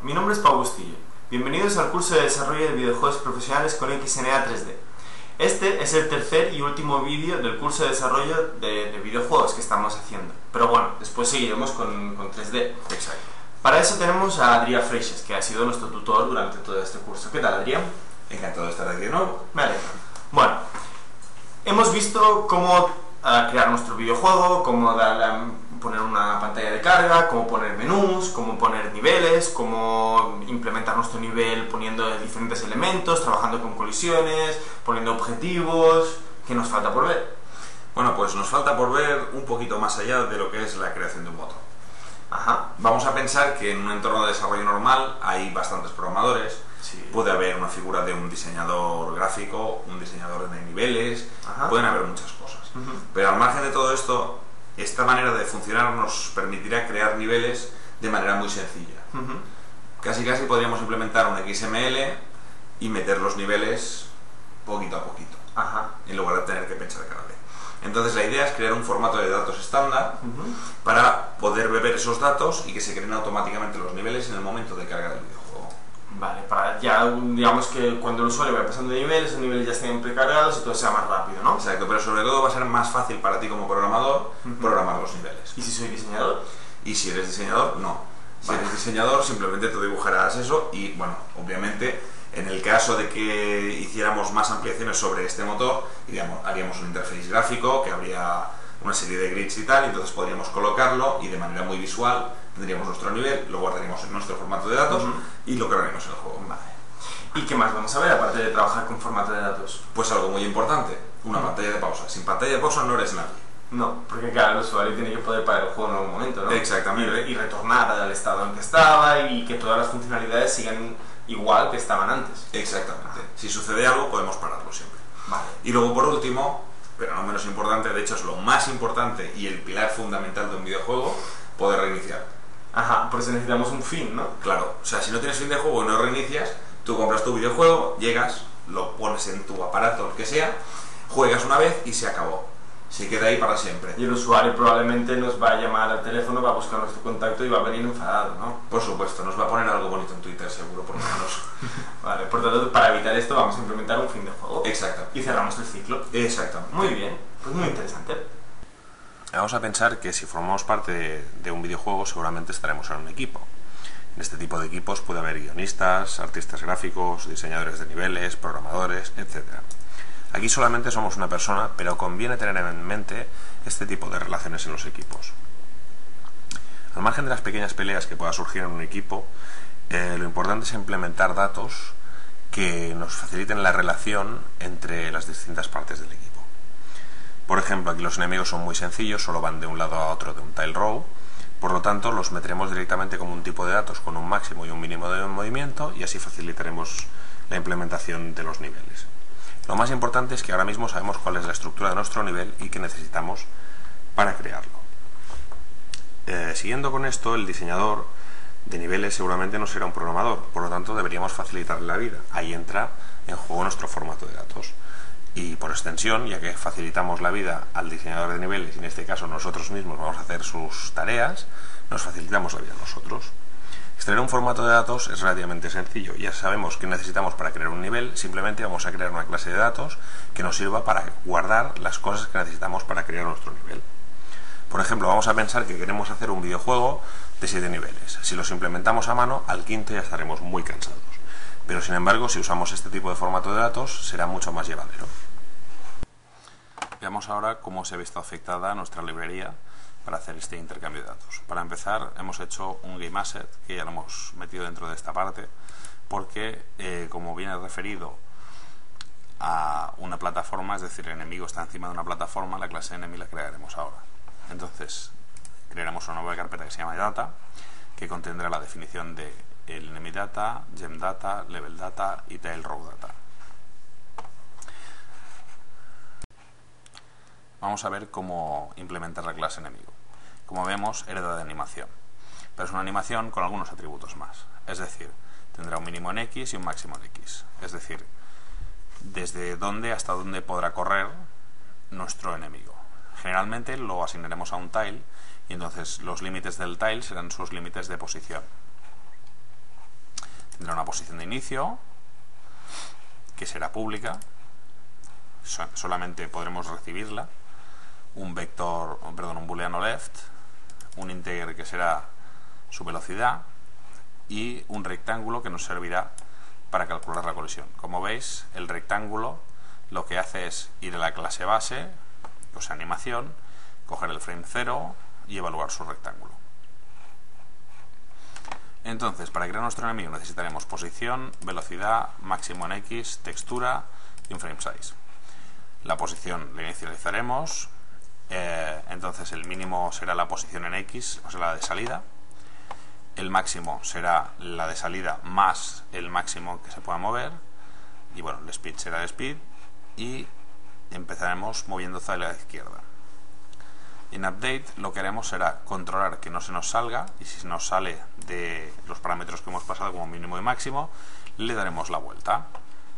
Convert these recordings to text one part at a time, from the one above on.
mi nombre es Pau Bustillo. Bienvenidos al curso de desarrollo de videojuegos profesionales con XNA 3D. Este es el tercer y último vídeo del curso de desarrollo de videojuegos que estamos haciendo. Pero bueno, después seguiremos con 3D. Exacto. Para eso tenemos a Adrián Freixas, que ha sido nuestro tutor durante todo este curso. ¿Qué tal, Adrián? Encantado de estar aquí de nuevo. Me alegro. Bueno, hemos visto cómo crear nuestro videojuego, cómo poner una pantalla de carga, cómo poner menús, cómo poner niveles, cómo implementar nuestro nivel poniendo diferentes elementos, trabajando con colisiones, poniendo objetivos. ¿Qué nos falta por ver? Bueno, pues nos falta por ver un poquito más allá de lo que es la creación de un motor. Ajá. Vamos a pensar que en un entorno de desarrollo normal hay bastantes programadores. Sí. Puede haber una figura de un diseñador gráfico, un diseñador de niveles, Ajá. pueden haber muchas cosas. Pero al margen de todo esto, esta manera de funcionar nos permitirá crear niveles de manera muy sencilla. Casi podríamos implementar un XML y meter los niveles poquito a poquito, Ajá. en lugar de tener que pensar cada vez. Entonces la idea es crear un formato de datos estándar para poder beber esos datos y que se creen automáticamente los niveles en el momento de cargar el videojuego. Vale, para ya, digamos que cuando el usuario vaya pasando de niveles, los niveles ya estén precargados y todo sea más rápido, ¿no? Exacto, pero sobre todo va a ser más fácil para ti como programador programar los niveles. ¿Y si soy diseñador? Y si eres diseñador, no. Si Vale. eres diseñador, simplemente tú dibujarás eso y, bueno, obviamente, en el caso de que hiciéramos más ampliaciones sobre este motor, haríamos un interface gráfico que habría una serie de grids y tal, y entonces podríamos colocarlo y de manera muy visual tendríamos nuestro nivel, lo guardaríamos en nuestro formato de datos y lo cargaríamos en el juego. Vale. ¿Y qué más vamos a ver aparte de trabajar con formato de datos? Pues algo muy importante, una pantalla de pausa. Sin pantalla de pausa no eres nadie. No, porque claro, el usuario tiene que poder parar el juego en algún momento, ¿no? Exactamente. Y retornar al estado en que estaba y que todas las funcionalidades sigan igual que estaban antes. Exactamente. Si sucede algo, podemos pararlo siempre. Vale. Y luego, por último, pero no menos importante, de hecho es lo más importante y el pilar fundamental de un videojuego, poder reiniciar. Ajá, por eso necesitamos un fin, ¿no? Claro, o sea, si no tienes fin de juego y no reinicias, tú compras tu videojuego, llegas, lo pones en tu aparato, lo que sea, juegas una vez y se acabó. Se queda ahí para siempre. Y el usuario probablemente nos va a llamar al teléfono, va a buscar nuestro contacto y va a venir enfadado, ¿no? Por supuesto, nos va a poner algo bonito en Twitter, seguro, por lo menos. Vale, por tanto, para evitar esto vamos a implementar un fin de juego. Exacto. Y cerramos el ciclo. Exactamente. Muy bien, pues muy interesante. Vamos a pensar que si formamos parte de un videojuego seguramente estaremos en un equipo. En este tipo de equipos puede haber guionistas, artistas gráficos, diseñadores de niveles, programadores, etc. Aquí solamente somos una persona, pero conviene tener en mente este tipo de relaciones en los equipos. Al margen de las pequeñas peleas que pueda surgir en un equipo, lo importante es implementar datos que nos faciliten la relación entre las distintas partes del equipo. Por ejemplo, aquí los enemigos son muy sencillos, solo van de un lado a otro de un tile row, por lo tanto los meteremos directamente como un tipo de datos con un máximo y un mínimo de movimiento y así facilitaremos la implementación de los niveles. Lo más importante es que ahora mismo sabemos cuál es la estructura de nuestro nivel y qué necesitamos para crearlo. Siguiendo con esto, el diseñador de niveles seguramente no será un programador, por lo tanto deberíamos facilitarle la vida. Ahí entra en juego nuestro formato de datos. Y por extensión, ya que facilitamos la vida al diseñador de niveles y en este caso nosotros mismos vamos a hacer sus tareas, nos facilitamos la vida nosotros. Extraer un formato de datos es relativamente sencillo. Ya sabemos qué necesitamos para crear un nivel, simplemente vamos a crear una clase de datos que nos sirva para guardar las cosas que necesitamos para crear nuestro nivel. Por ejemplo, vamos a pensar que queremos hacer un videojuego de 7 niveles. Si los implementamos a mano, al quinto ya estaremos muy cansados. Pero sin embargo, si usamos este tipo de formato de datos, será mucho más llevadero. Veamos ahora cómo se ha visto afectada nuestra librería para hacer este intercambio de datos. Para empezar, hemos hecho un game asset, que ya lo hemos metido dentro de esta parte, porque como viene referido a una plataforma, es decir, el enemigo está encima de una plataforma, la clase enemy la crearemos ahora. Entonces, crearemos una nueva carpeta que se llama data, que contendrá la definición de el enemy data, gem data, level data y tail row data. Vamos a ver cómo implementar la clase enemigo. Como vemos, hereda de animación, pero es una animación con algunos atributos más. Es decir, tendrá un mínimo en X y un máximo en X. Es decir, desde dónde hasta dónde podrá correr nuestro enemigo. Generalmente lo asignaremos a un tile y entonces los límites del tile serán sus límites de posición. tendrá una posición de inicio que será pública, solamente podremos recibirla, un booleano left, un integer que será su velocidad y un rectángulo que nos servirá para calcular la colisión. Como veis, el rectángulo lo que hace es ir a la clase base, o sea, animación, coger el frame 0 y evaluar su rectángulo. Entonces, para crear nuestro enemigo necesitaremos posición, velocidad, máximo en X, textura y un frame size. La posición la inicializaremos, entonces el mínimo será la posición en X, o sea, la de salida. El máximo será la de salida más el máximo que se pueda mover. Y bueno, el speed será el speed. Y empezaremos moviendo hacia la izquierda. En update lo que haremos será controlar que no se nos salga, y si se nos sale de los parámetros que hemos pasado como mínimo y máximo, le daremos la vuelta.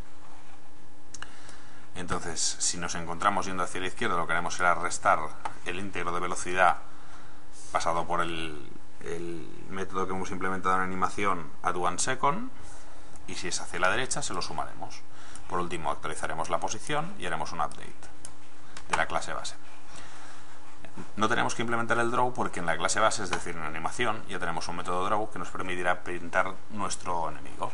Entonces, si nos encontramos yendo hacia la izquierda, lo que haremos será restar el íntegro de velocidad pasado por el método que hemos implementado en animación add 1 second, y si es hacia la derecha se lo sumaremos. Por último, actualizaremos la posición y haremos un update de la clase base. No tenemos que implementar el draw porque en la clase base, es decir, en animación, ya tenemos un método draw que nos permitirá pintar nuestro enemigo.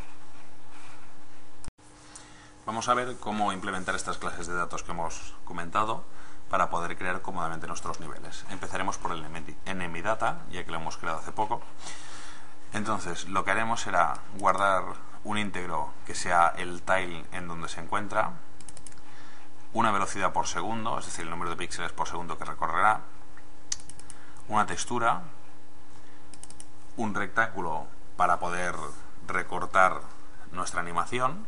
Vamos a ver cómo implementar estas clases de datos que hemos comentado para poder crear cómodamente nuestros niveles. Empezaremos por el enemy data, ya que lo hemos creado hace poco. Entonces, lo que haremos será guardar un íntegro que sea el tile en donde se encuentra, una velocidad por segundo, es decir, el número de píxeles por segundo que recorrerá, una textura, un rectángulo para poder recortar nuestra animación,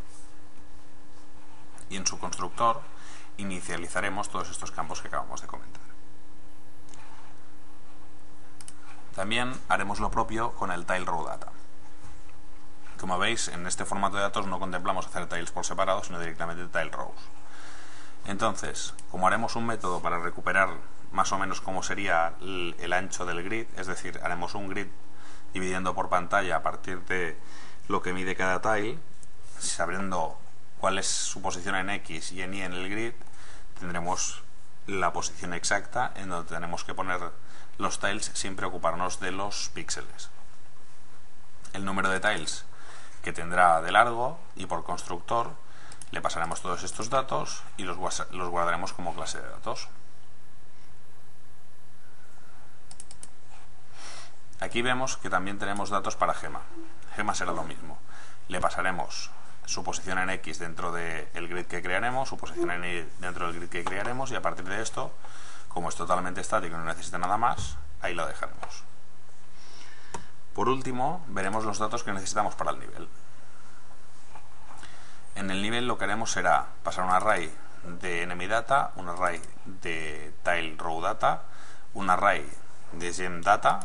y en su constructor inicializaremos todos estos campos que acabamos de comentar. También haremos lo propio con el tile raw data. Como veis, en este formato de datos no contemplamos hacer tiles por separado, sino directamente tile rows. Entonces, como haremos un método para recuperar más o menos cómo sería el ancho del grid, es decir, haremos un grid dividiendo por pantalla a partir de lo que mide cada tile, sabiendo cuál es su posición en X y en Y en el grid, tendremos la posición exacta en donde tenemos que poner los tiles sin preocuparnos de los píxeles. El número de tiles que tendrá de largo, y por constructor le pasaremos todos estos datos y los guardaremos como clase de datos. Aquí vemos que también tenemos datos para Gema. Gema será lo mismo. Le pasaremos su posición en X dentro del grid que crearemos, su posición en Y dentro del grid que crearemos, y a partir de esto, como es totalmente estático y no necesita nada más, ahí lo dejaremos. Por último, veremos los datos que necesitamos para el nivel. En el nivel lo que haremos será pasar un array de enemy data, un array de tile raw data, un array de gem data,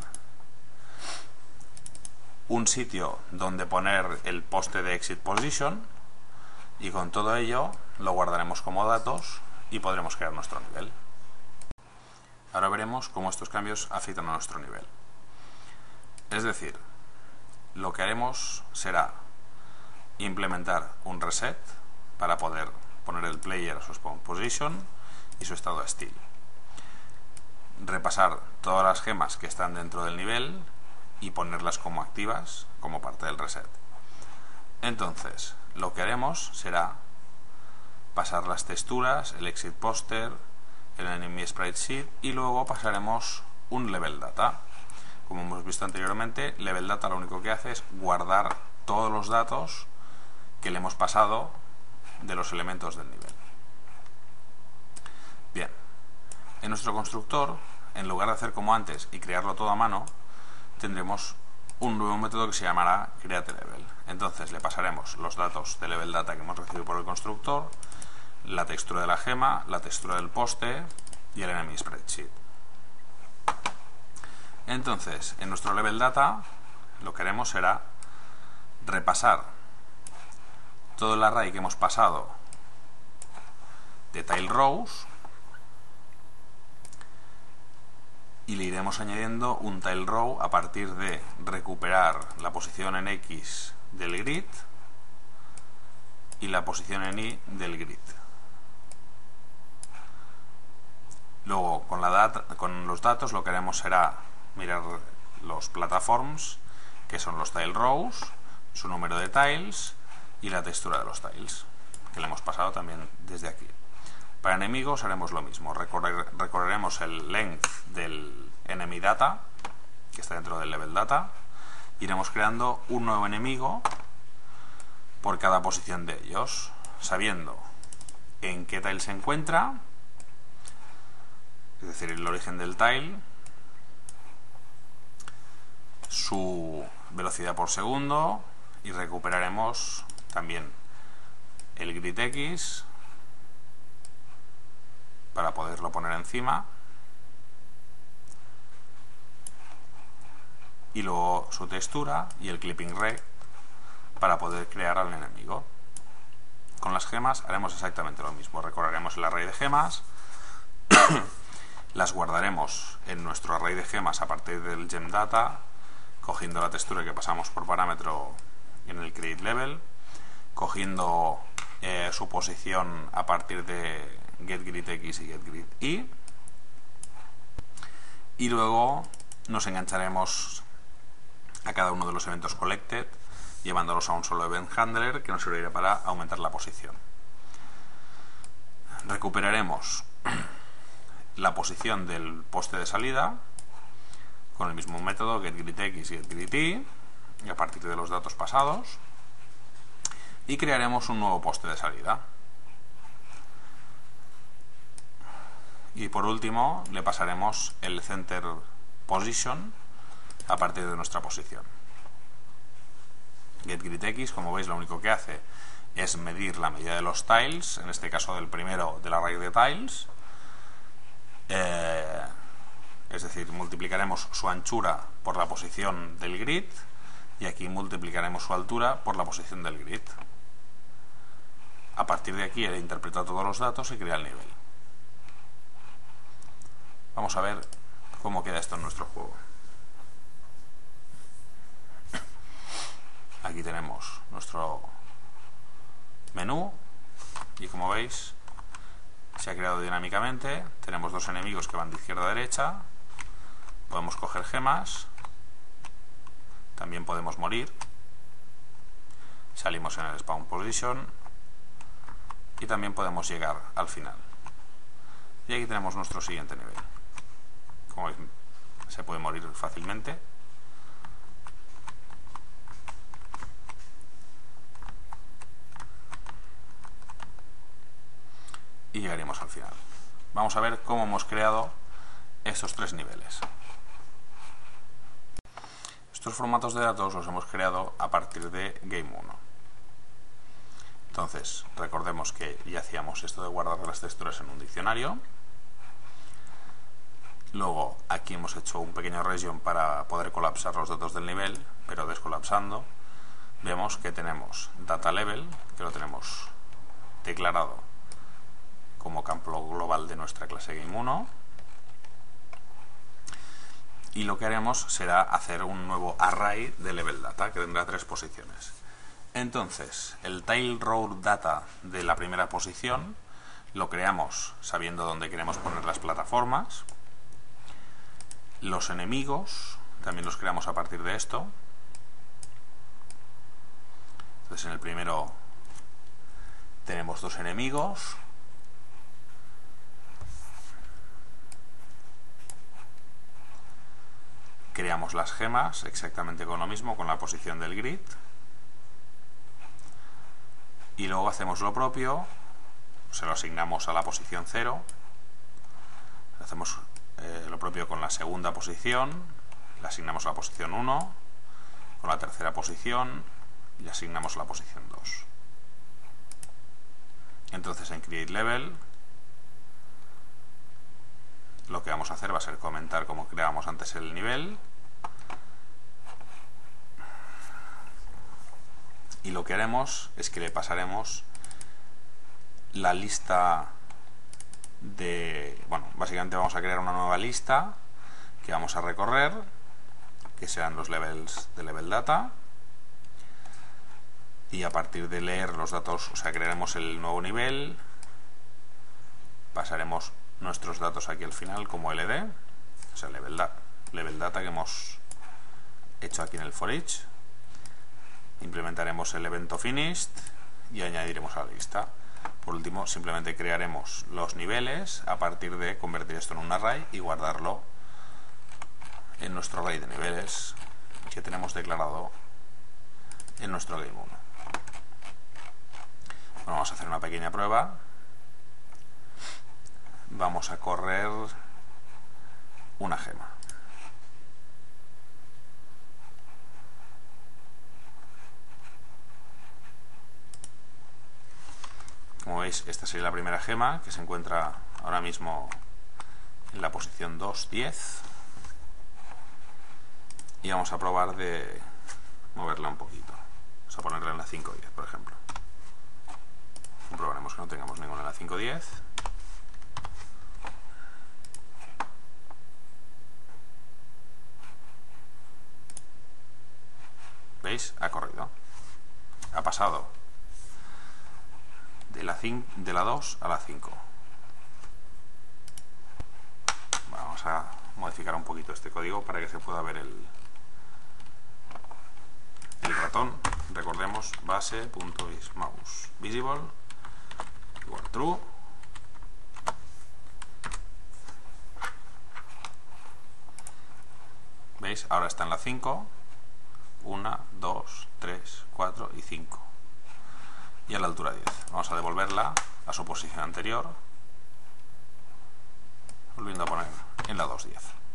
un sitio donde poner el poste de exit position, y con todo ello lo guardaremos como datos y podremos crear nuestro nivel. Ahora veremos cómo estos cambios afectan a nuestro nivel. Es decir, lo que haremos será implementar un reset para poder poner el player a su spawn position y su estado still. Repasar todas las gemas que están dentro del nivel y ponerlas como activas como parte del reset. Entonces, lo que haremos será pasar las texturas, el exit poster, el enemy sprite sheet, y luego pasaremos un level data. Como hemos visto anteriormente, level data lo único que hace es guardar todos los datos que le hemos pasado de los elementos del nivel. Bien, en nuestro constructor, en lugar de hacer como antes y crearlo todo a mano, tendremos un nuevo método que se llamará createLevel. Entonces le pasaremos los datos de level data que hemos recibido por el constructor, la textura de la gema, la textura del poste y el enemy spreadsheet. Entonces, en nuestro level data lo que haremos será repasar todo el array que hemos pasado de tile rows y le iremos añadiendo un tile row a partir de recuperar la posición en X del grid y la posición en Y del grid. Luego con los datos lo que haremos será mirar los platforms, que son los tile rows, su número de tiles y la textura de los tiles, que le hemos pasado también desde aquí. Para enemigos haremos lo mismo, recorreremos el length del enemy data, que está dentro del level data, iremos creando un nuevo enemigo por cada posición de ellos, sabiendo en qué tile se encuentra, es decir, el origen del tile, su velocidad por segundo, y recuperaremos también el grid X para poderlo poner encima, y luego su textura y el clipping rect para poder crear al enemigo. Con las gemas haremos exactamente lo mismo, recorreremos el array de gemas, las guardaremos en nuestro array de gemas a partir del gem data, cogiendo la textura que pasamos por parámetro en el create level, cogiendo su posición a partir de getGridX y getGridY, y luego nos engancharemos a cada uno de los eventos collected, llevándolos a un solo event handler que nos servirá para aumentar la posición. Recuperaremos la posición del poste de salida con el mismo método getGridX y getGridY, a partir de los datos pasados, y crearemos un nuevo poste de salida. Y por último le pasaremos el center position a partir de nuestra posición. getGridX, como veis, lo único que hace es medir la medida de los tiles, en este caso del primero del array de tiles, es decir, multiplicaremos su anchura por la posición del grid, y aquí multiplicaremos su altura por la posición del grid. A partir de aquí he interpretado todos los datos y crea el nivel. Vamos a ver cómo queda esto en nuestro juego. Aquí tenemos nuestro menú y, como veis, se ha creado dinámicamente. Tenemos dos enemigos que van de izquierda a derecha. Podemos coger gemas. También podemos morir. Salimos en el spawn position y también podemos llegar al final. Y aquí tenemos nuestro siguiente nivel. Como veis, se puede morir fácilmente. Y llegaremos al final. Vamos a ver cómo hemos creado estos tres niveles. Estos formatos de datos los hemos creado a partir de Game 1. Entonces, recordemos que ya hacíamos esto de guardar las texturas en un diccionario. Luego, aquí hemos hecho un pequeño region para poder colapsar los datos del nivel, pero descolapsando, vemos que tenemos data level, que lo tenemos declarado como campo global de nuestra clase Game 1, y lo que haremos será hacer un nuevo array de level data que tendrá 3 posiciones. Entonces, el tile row data de la primera posición lo creamos sabiendo dónde queremos poner las plataformas. Los enemigos también los creamos a partir de esto. Entonces, en el primero tenemos 2 enemigos. Creamos las gemas exactamente con lo mismo, con la posición del grid. Y luego hacemos lo propio, se lo asignamos a la posición 0. Hacemos lo propio con la segunda posición, le asignamos a la posición 1, con la tercera posición y le asignamos a la posición 2. Entonces, en Create Level lo que vamos a hacer va a ser comentar cómo creábamos antes el nivel, y lo que haremos es que le pasaremos la lista de... Bueno, básicamente vamos a crear una nueva lista que vamos a recorrer, que serán los levels de level data, y a partir de leer los datos, o sea, crearemos el nuevo nivel, pasaremos nuestros datos aquí al final como LD, o sea, level data que hemos hecho aquí en el for each, implementaremos el evento finished y añadiremos a la lista. Por último, simplemente crearemos los niveles a partir de convertir esto en un array y guardarlo en nuestro array de niveles que tenemos declarado en nuestro game 1. Bueno, vamos a hacer una pequeña prueba. Vamos a correr una gema. Como veis, esta sería la primera gema, que se encuentra ahora mismo en la posición 2.10. Y vamos a probar de moverla un poquito. Vamos a ponerla en la 5.10, por ejemplo. Comprobaremos que no tengamos ninguna en la 5.10. ¿Veis? Ha corrido. Ha pasado de la 2 a la 5. Vamos a modificar un poquito este código para que se pueda ver el ratón. Recordemos base.isMouse visible igual true. ¿Veis? Ahora está en la 5. 1, 2, 3, 4 y 5. Y a la altura 10. Vamos a devolverla a su posición anterior, volviendo a poner en la 2.10.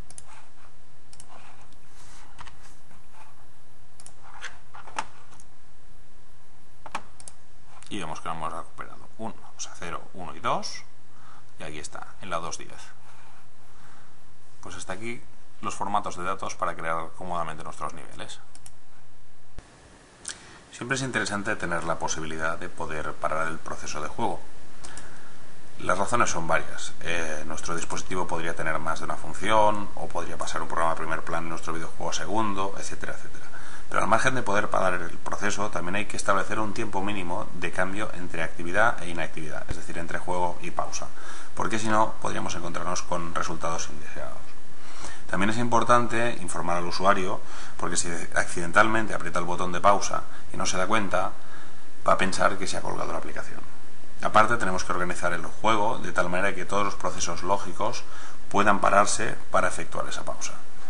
Y vemos que lo hemos recuperado 1, o sea 0, 1 y 2. Y aquí está, en la 2.10. Pues hasta aquí los formatos de datos para crear cómodamente nuestros niveles. Siempre es interesante tener la posibilidad de poder parar el proceso de juego. Las razones son varias. Nuestro dispositivo podría tener más de una función, o podría pasar un programa a primer plano en nuestro videojuego a segundo, etcétera, etcétera. Pero al margen de poder parar el proceso, también hay que establecer un tiempo mínimo de cambio entre actividad e inactividad, es decir, entre juego y pausa, porque si no, podríamos encontrarnos con resultados indeseados. También es importante informar al usuario, porque si accidentalmente aprieta el botón de pausa y no se da cuenta, va a pensar que se ha colgado la aplicación. Aparte, tenemos que organizar el juego de tal manera que todos los procesos lógicos puedan pararse para efectuar esa pausa.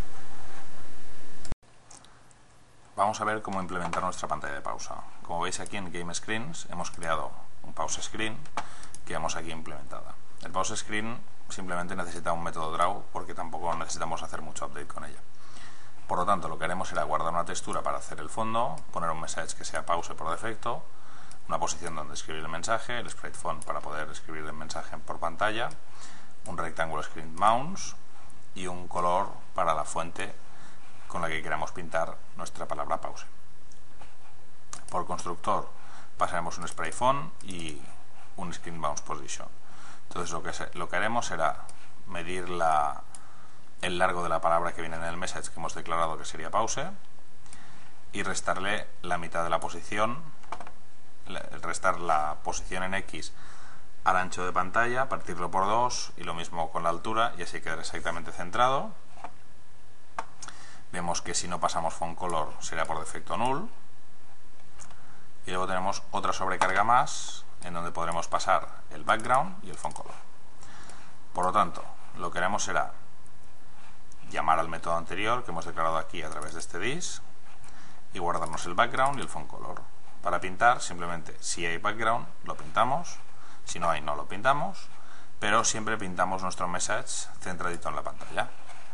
Vamos a ver cómo implementar nuestra pantalla de pausa. Como veis aquí en Game Screens hemos creado un pause screen que vemos aquí implementada. El pause screen simplemente necesita un método draw porque tampoco necesitamos hacer mucho update con ella. Por lo tanto, lo que haremos será guardar una textura para hacer el fondo, poner un message que sea pause por defecto, una posición donde escribir el mensaje, el sprite font para poder escribir el mensaje por pantalla, un rectángulo screen mouse y un color para la fuente con la que queramos pintar nuestra palabra pause. Por constructor pasaremos un sprite font y un screen mouse position. Entonces lo que haremos será medir el largo de la palabra que viene en el message que hemos declarado que sería pause y restarle la mitad de la posición, restar la posición en X al ancho de pantalla, partirlo por 2 y lo mismo con la altura y así quedará exactamente centrado. Vemos que si no pasamos font color será por defecto null y luego tenemos otra sobrecarga más en donde podremos pasar el background y el font color. Por lo tanto, lo que haremos será llamar al método anterior que hemos declarado aquí a través de este this y guardarnos el background y el font color. Para pintar, simplemente si hay background lo pintamos, si no hay no lo pintamos, pero siempre pintamos nuestro message centradito en la pantalla.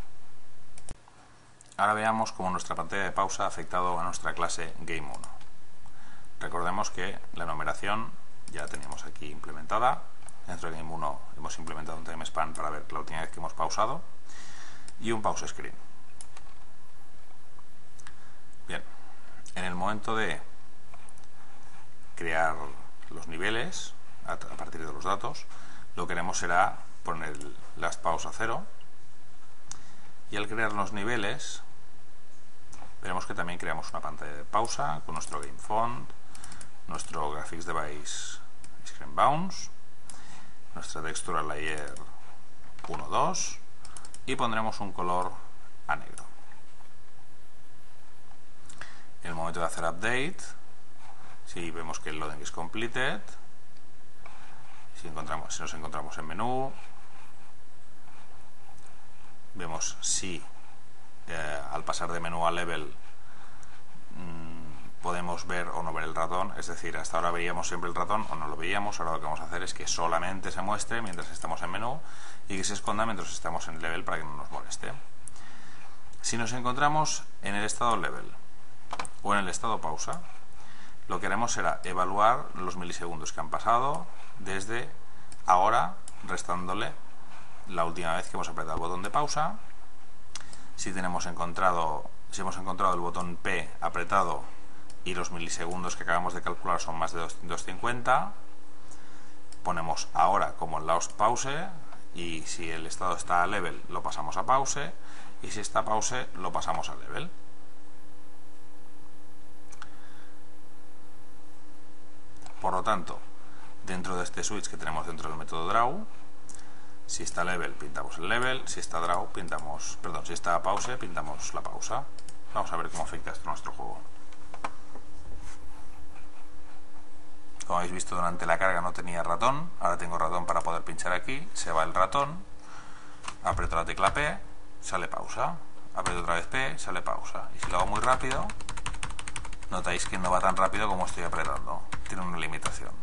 Ahora veamos cómo nuestra pantalla de pausa ha afectado a nuestra clase Game 1. Recordemos que la numeración ya la teníamos aquí implementada. Dentro de Game 1 hemos implementado un timespan para ver la última vez que hemos pausado y un pause screen. Bien, en el momento de crear los niveles a partir de los datos, lo que haremos será poner last pause a 0 y al crear los niveles veremos que también creamos una pantalla de pausa con nuestro game font, nuestro Graphics Device Screen Bounce, nuestra textura layer 1.2 y pondremos un color a negro. En el momento de hacer update, si vemos que el loading is completed, si nos encontramos en menú, vemos si al pasar de menú a level podemos ver o no ver el ratón, es decir, hasta ahora veíamos siempre el ratón o no lo veíamos. Ahora lo que vamos a hacer es que solamente se muestre mientras estamos en menú y que se esconda mientras estamos en level para que no nos moleste. Si nos encontramos en el estado level o en el estado pausa, lo que haremos será evaluar los milisegundos que han pasado desde ahora, restándole la última vez que hemos apretado el botón de pausa. Si hemos encontrado el botón P apretado y los milisegundos que acabamos de calcular son más de 250, ponemos ahora como en Last Pause, y si el estado está a level lo pasamos a pause, y si está a pause lo pasamos a level. Por lo tanto, dentro de este switch que tenemos dentro del método draw, si está level pintamos el level, si está si está a pause pintamos la pausa. Vamos a ver cómo afecta esto a nuestro juego. Como habéis visto, durante la carga no tenía ratón, ahora tengo ratón para poder pinchar aquí, se va el ratón, aprieto la tecla P, sale pausa, aprieto otra vez P, sale pausa, y si lo hago muy rápido, notáis que no va tan rápido como estoy apretando, tiene una limitación.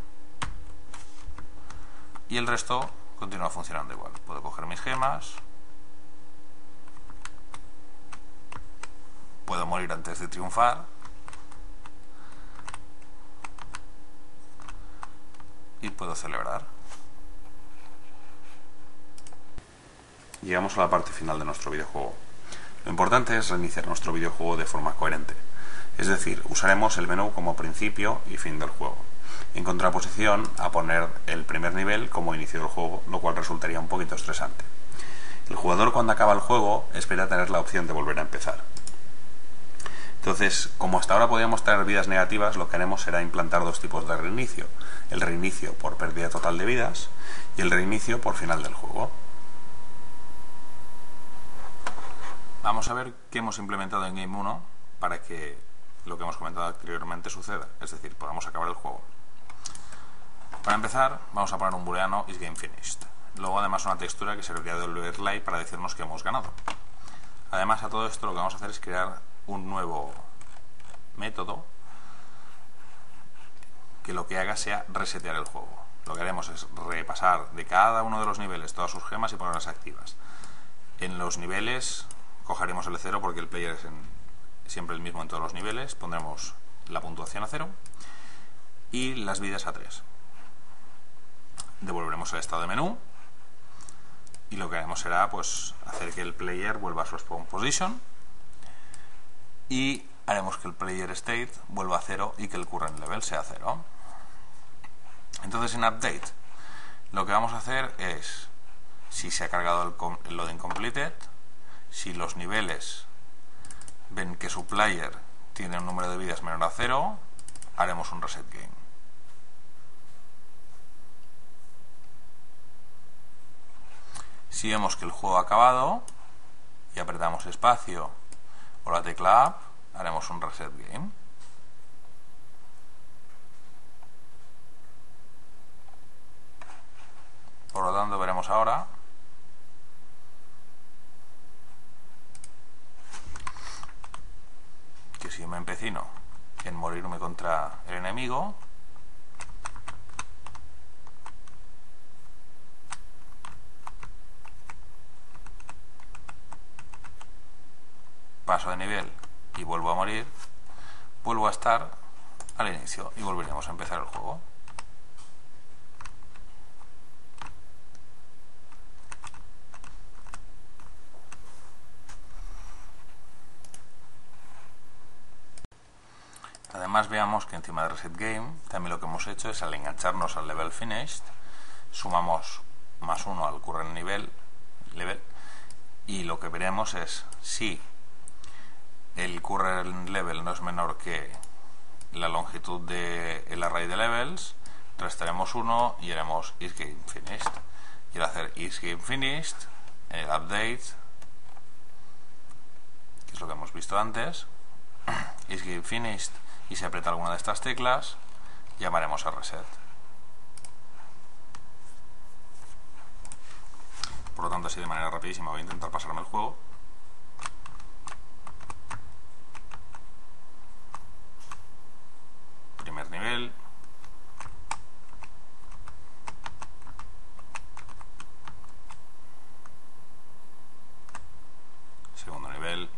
Y el resto continúa funcionando igual. Puedo coger mis gemas, puedo morir antes de triunfar, y puedo celebrar. Llegamos a la parte final de nuestro videojuego. Lo importante es reiniciar nuestro videojuego de forma coherente, es decir, usaremos el menú como principio y fin del juego, en contraposición a poner el primer nivel como inicio del juego, lo cual resultaría un poquito estresante. El jugador, cuando acaba el juego, espera tener la opción de volver a empezar. Entonces, como hasta ahora podíamos tener vidas negativas, lo que haremos será implantar dos tipos de reinicio: el reinicio por pérdida total de vidas y el reinicio por final del juego. Vamos a ver qué hemos implementado en Game 1 para que lo que hemos comentado anteriormente suceda, es decir, podamos acabar el juego. Para empezar, vamos a poner un booleano is game finished. Luego, además, una textura que serviría de overlay para decirnos que hemos ganado. Además, a todo esto lo que vamos a hacer es crear un nuevo método que lo que haga sea resetear el juego. Lo que haremos es repasar de cada uno de los niveles todas sus gemas y ponerlas activas. En los niveles cogeremos el 0 porque el player es siempre el mismo en todos los niveles. Pondremos la puntuación a 0 y las vidas a 3. Devolveremos el estado de menú y lo que haremos será pues hacer que el player vuelva a su spawn position, y haremos que el player state vuelva a 0 y que el current level sea 0. Entonces, en update lo que vamos a hacer es, si se ha cargado el loading completed, si los niveles ven que su player tiene un número de vidas menor a 0, haremos un reset game. Si vemos que el juego ha acabado y apretamos espacio o la tecla Up, haremos un reset game. Por lo tanto, veremos ahora que si me empecino en morirme contra el enemigo, paso de nivel y vuelvo a morir, vuelvo a estar al inicio y volveremos a empezar el juego. Además, veamos que encima de Reset Game también lo que hemos hecho es, al engancharnos al Level Finished, sumamos +1 al current level, y lo que veremos es, si el current level no es menor que la longitud del array de levels, restaremos 1 y haremos isGameFinished. Y al hacer isGameFinished, en el update, que es lo que hemos visto antes, isGameFinished, y se aprieta alguna de estas teclas, llamaremos a reset. Por lo tanto, así de manera rapidísima voy a intentar pasarme el juego. Primer nivel. Segundo nivel.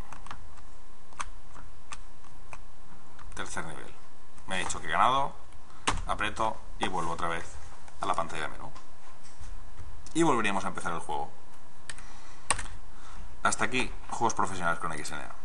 Tercer nivel. Me ha dicho que he ganado. Aprieto y vuelvo otra vez a la pantalla de menú. Y volveríamos a empezar el juego. Hasta aquí, juegos profesionales con XNA.